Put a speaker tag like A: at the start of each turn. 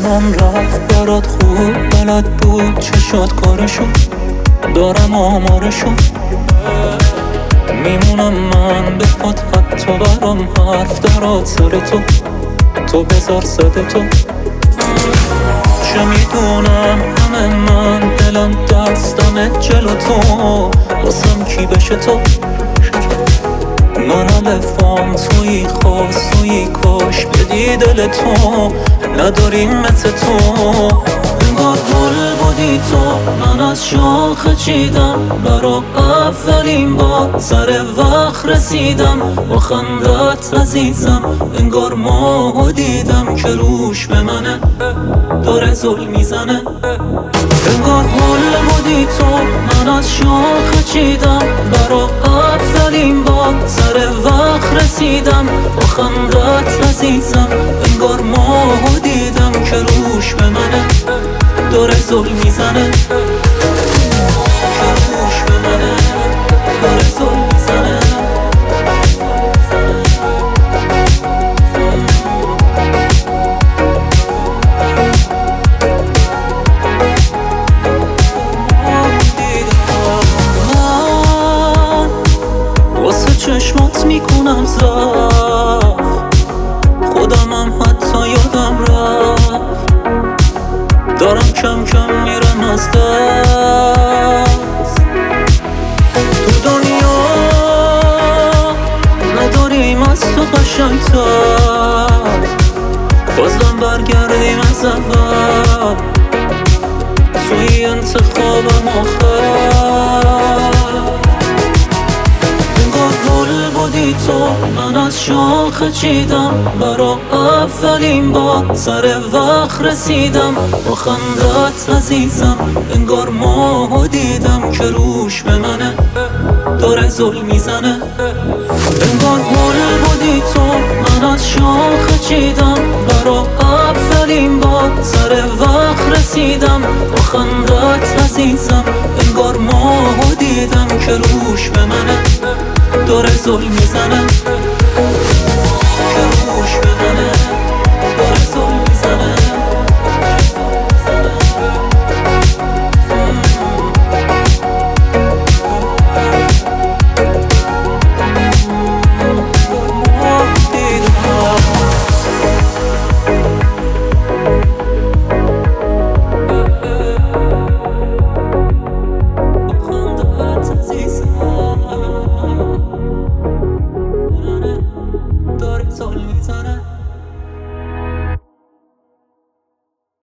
A: زمان رفت برات خوب بلد بود چشات کارشو دارم آمارشو میمونم من به پات حتی برام حرف درات سر تو بذار صد تو چه میدونم همه من دلم دستم جلو تو واسم کی بشه تو من الفام توی خواست توی کاش بدی دل تو نداریم مثل تو انگار گل بودی تو من از شاخه چیدم برا اولین بار سر وقت رسیدم با خندت عزیزم انگار ماهو دیدم که روش به منه داره زل میزنه انگار گل بودی تو من از شاخه چیدم برا اولین بار سر وقت رسیدم با خندت عزیزم انگار ماهو دیدم که روش به منه داره زل میزنه که روش به منه داره زل میزنه چشمات میکنم زف خودمم حتی یادم رفت دارم کم کم میرم از دست تو دنیا نداریم از تو قشنگتر بازم برگردیم از اول توی انتخابم آخر بودی تو من از شاخه چیدم برا اولین بار سر وقت رسیدم با خندت عزیزم انگار ماهو دیدم که روش به منه داره زل میزنه انگار گل بودی تو من از شاخه چیدم برا اولین بار سر وقت رسیدم با خندت عزیزم انگار ماهو دیدم که روش به منه داره زل میزنه